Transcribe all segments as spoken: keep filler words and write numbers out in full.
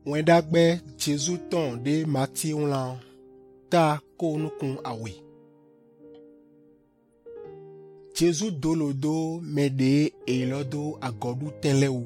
Wendagbe Jésus ton de mati unlan ta ko nukun awe. Jésus dolodo mede elodo agodu tenleu.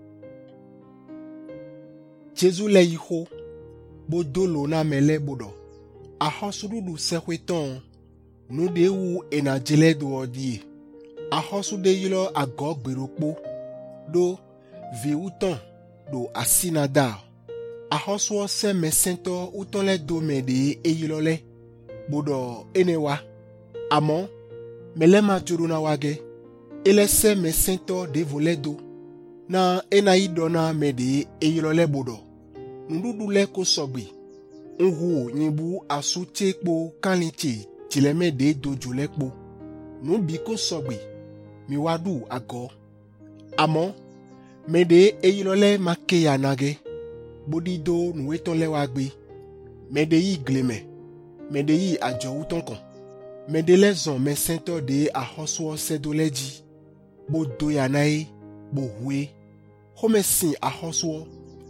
Jésus le yiho bo dolo na mele bodo. Ahosudu sekweton nu de wu enajele do odie. Ahosude yilo agog berokpo do vi uton do asinada. Ahosuo se mesento utonle do mede eyilole bodo enewa. Amon melema juruna wage ele se mesento de voledo na enaidona mede eyilole bodo. Ndudu le ko sogbi nhu nyibu asute kpo kanlichi tileme de doju lekpo nubi ko sogbi miwadu ago. Amon mede eyilole make ya nage bodido nuweton lewagbe mede yi gleme mede yi ajo utonkon mede lezon mesento de ahosuo sedoleji bo doyanae bo hue homesin ahosuo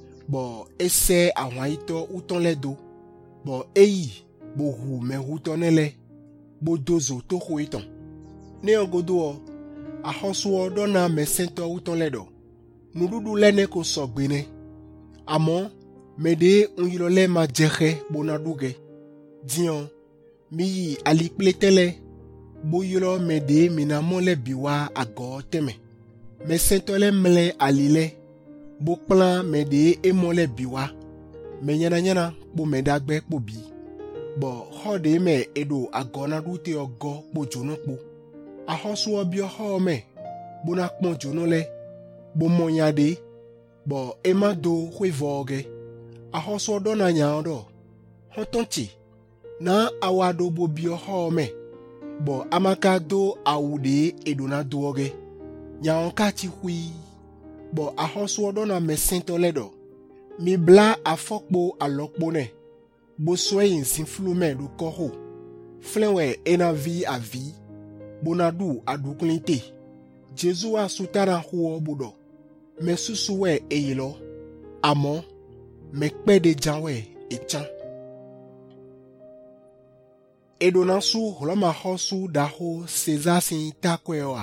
bo ese awaito utonledo bo eyi bo hu mehutonele bo dozo to huiton ne ogodo ahosuo dona mesento utonledo nududu lene ko sogbene. Amon mede unyilole ma jehe bonaduge dion mi alikpletele boyilo mede minamole biwa ago teme mesentole mle alile bo plan mede emole biwa menyana nyana bo medagbe po bi bo hode me edo agona dute ogo po jono po ahosuo bio ho me bona pon jono le bo monyade bo ema do hwevoge ahosuo do na nyaodo hotonti na awado bo bio ho me bo amaka do awude edona doge nyaon kati hui bo ahosuo do na mesento ledo mi bla afokpo alokpo ne bo soyin sinflume do koho flenwe enavi avi bonadu aduklinte Jesu asutara huo bodo mesusuwe eyilo amon mekpede janwe echan edonansu holoma hosu daho sezasin takwewa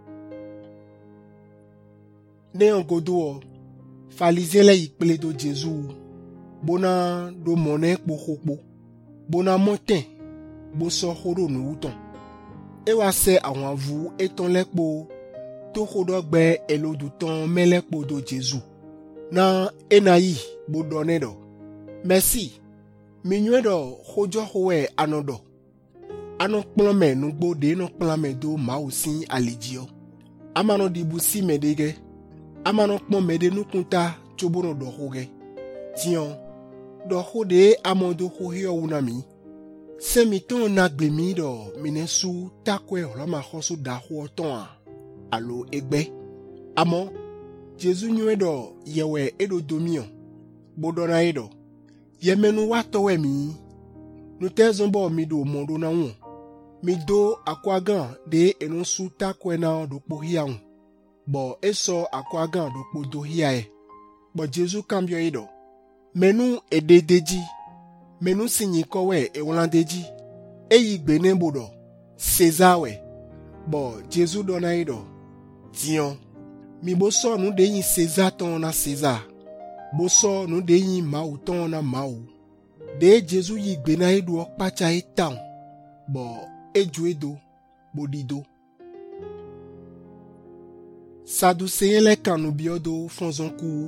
neongodo falizele ikpeledo Jesu bona do mone kpokokpo bona monten boso horo nuuton ewa se àwọn avu eton lekpo to hodogbe eloduton melekpo do Jesu na enayi bodonedo merci minwedo hojo howe anodo ano plome nugbo de no plame do mausin alijio amano dibusi medege amano pon mede nukunta chobono do hoge tion do hode amodo hohio unami semiton nagbemi do minesu takwe holama hosu da ho ton alo egbe amon Jesu nywedo yewe edo domion bodona edo yemenu watowe mi nutezombo mi do mondo na won mi do akwagan de enunsu takwe na do pohian bo eso akwagan do podo hiae bo Jesu cambio edo menu ededeji menu sinyi kowe e wolandeji eyi gbene bodo sezawe bo Jesu dona edo tion mi boso nu de yin seza ton na seza boso nu de yin mau ton na mau de Jesu yi gbena edo okpacha etan bo eju edo bodido Sadducéen le kanu biodo fonzonku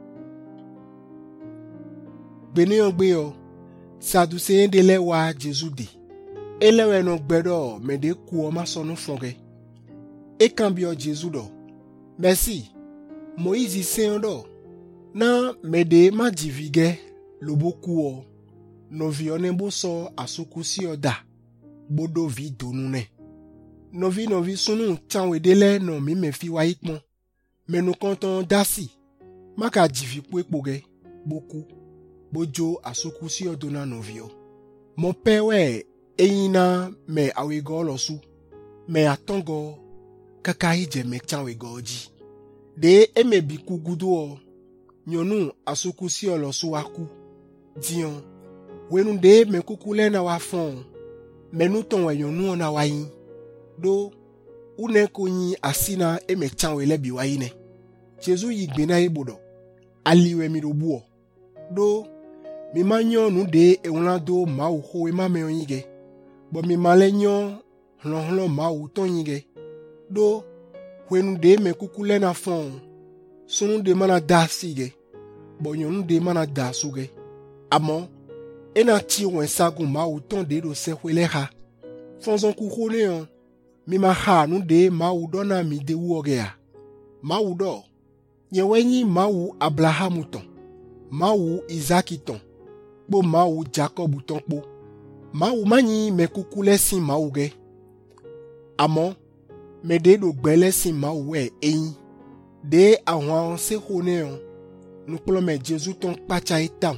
gbene ogbe yo Sadducéen de le wa Jesu di elewe no gbedo mede ku o masonu fonge e cambio Jesu do merci Moïse sendo na mede majivige loboku o no vione boso asukusi oda bodo vi donune no vi no vi sunu chanwe dele no mi me fi wa ipon menu konton dasi maka jivi pu epoge boku bojo asukusi odona no vio mon pewe eyina me awego losu me atongo kaka ije me chanwe goji de emebi kugudu o nyɔnu asukusi ɔlɔsu waku dion wenu de me kuku le na wa fon menu ton we nyɔnu na wa yin do une ko yin asina e me chan we le bi wa yin ne Jesu yi gbe na ibodo aliwe mi do buo do mi ma nyɔnu de e wona do ma wo ho e ma me yin ge bo mi ma le nyɔ hlon hlon ma wo ton yin ge do wenu de me kuku le na fon sunu de mana da sige bo nyɔnu de mana da suge amo ena ti wen sagun ma wo ton de do se hwele ha fonzon ku khone on mi ma ha nu de ma wo do na mi de wo ge ya ma wo do ye wenyi ma wo Abraham ton ma wo Isaac ton bo ma wo Jacob ton po ma wo manyi me kuku le sin ma wo ge amo me de do gbele sin ma wo e eyin de àwọn se khone on nu plo me Jesu ton pacha itam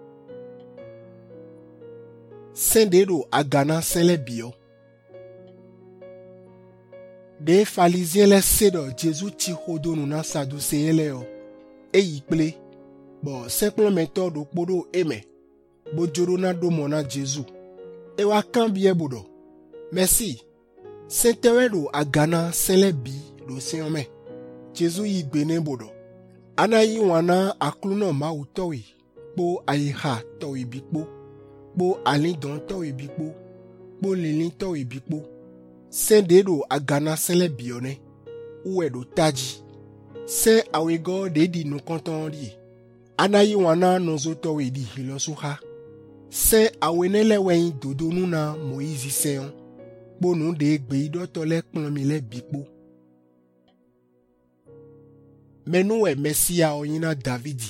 Sendero agana sele bio. De falisien le sedo Jesu ti hodo nu na saduseye le yo. E yi ple. Bo simple méthode podo eme. Bo joro na do mona Jesu. E wa kambie bodo. Merci. Sentewe do agana sele bi do seome. Jesu yi gbene bodo. Ana yi wana akluno ma utowi. Po ayi ha towi bikpo. Bo alin don to ibikpo bo lilin to ibikpo sende do agana sele bione uwe do taji se awego de di no konton ri anayi wana nozo to we di hilosuha se awenele wen dodo nu na Moizi seon bo nu de gbe ido to le pon mi le bikpo menu e Mesia oyina Davidi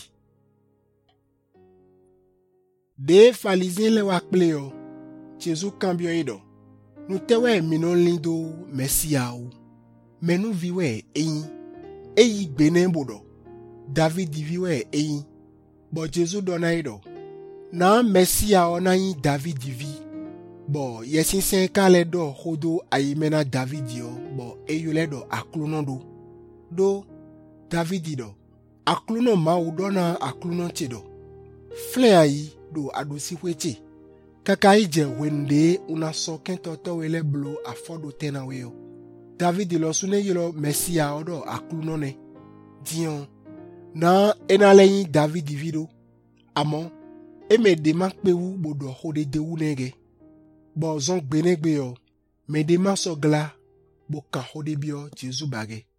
de falisien le wa kple yo Jesu kambio ido nu tewe minon lindo Mesia o menu viwe eyin eyi gbene bodo David viwe eyin bo Jesu dona ido na Mesia ona yin David vi bo yesin sen kale do hodo ayimena David yo bo eyule do akluno do do David do akluno ma udona akluno chido fle ayi do adosi weche kaka ije wende una so kento to wele blo afodo tena weo David lo sune yelo Mesia odo akluno ne dion na enaleyin David video amo eme de mak pewu bodo hode de unege bo zon gbenegbe yo me de maso gla bo ka hode bio Jesu bage